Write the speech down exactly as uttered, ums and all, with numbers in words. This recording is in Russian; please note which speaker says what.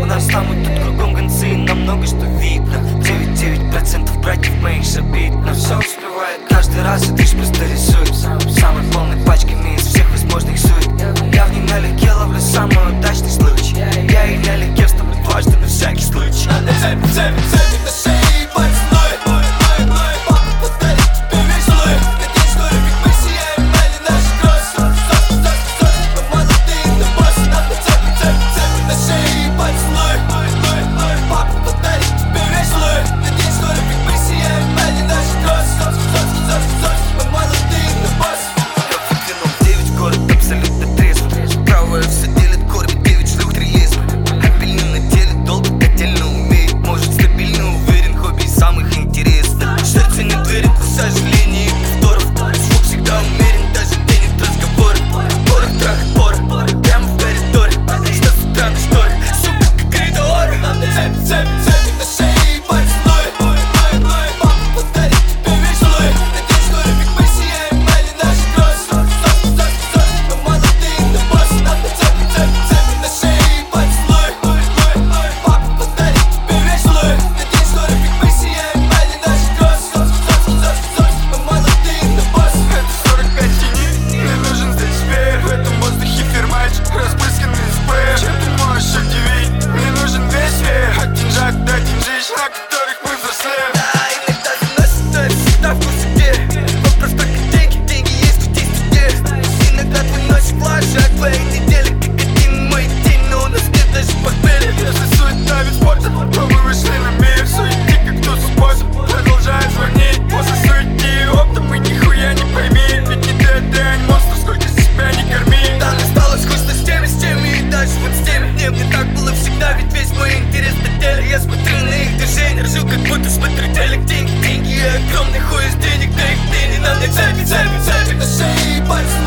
Speaker 1: У нас там и тут кругом гонцы, нам много что видно. девяносто девять процентов братьев моих же обидно. Все успевает каждый раз, и ты ж просто рисует самой полной пачками из всех возможных сует. Я в ней налегке ловлю самый удачный случай. Я и налегке вставлю дважды на всякий случай.
Speaker 2: Надо цепь, цепь, цепь на шее и пальцной. Папа подарит тебе весь лой. Надеюсь, что любит мы сияем, дали наши кроссы. Мы молодые, но босс. Надо цепь, цепь, цепь на шее и пальцной. Папа подарит тебе весь лой. Надеюсь, что любит мы сияем, дали наши кроссы. Мы молодые, но босс.
Speaker 1: Я выглянул в девять, город абсолютно трезвый. Правое все делит, кормит девять шлюх трилизм. Обильно на теле, долго котельно умеет. Может стабильно уверен, хобби самых интересных. Сердце не верит, к сожалению, повторов. Звук всегда умерен, даже денег разговоров. Порох, трах, порох, прямо в коридоре. Что с утра на шторе, сука, как коридор.
Speaker 2: Надо цепь, цепь, цепь на шее и пальцной. Папа подарит тебе весь лой. Надеюсь, что любит мы сияем, дали наши кроссы. Мы молодые, но босс. Надо цепь, цепь, цепь на шее и пальцной. Папа подарит тебе весь лой. Надеюсь, что любит мы сияем, дали наши кроссы. Мы молодые, но босс.
Speaker 3: Это сорок пять теней, мне нужен здесь веер. В этом воздухе фермач, распрысканный спреем. Чем ты можешь удивить? Мне нужен весь веер. От деньжат до деньжищ, на которых мы взрослеем.
Speaker 1: Да, иногда заносит, но это всегда в курсе где. Вопрос только деньги, деньги есть, тут есть где. Иногда твой ночь флажи, а твои недели как один мой день. Но у нас нет даже портфеля.
Speaker 3: Если суета вид спорта, то мы вышли на мир. Суети, как тот способ, продолжает звонить. После суети и опта мы нихуя не поймем. Ведь не ты, а ты, а не монстр, сколько себя не корми.
Speaker 1: Да, мне стало скучно с теми, с теми и даже вот с теми. Мне, мне так было всегда, ведь весь мой интерес на деле. Я смотрю на их движения, ржу, как будто смотрю телек. Деньги, деньги, я огромный хуй из денег, да их мне не надо. Цепи, цепи, цепи
Speaker 2: На шее и пальцной.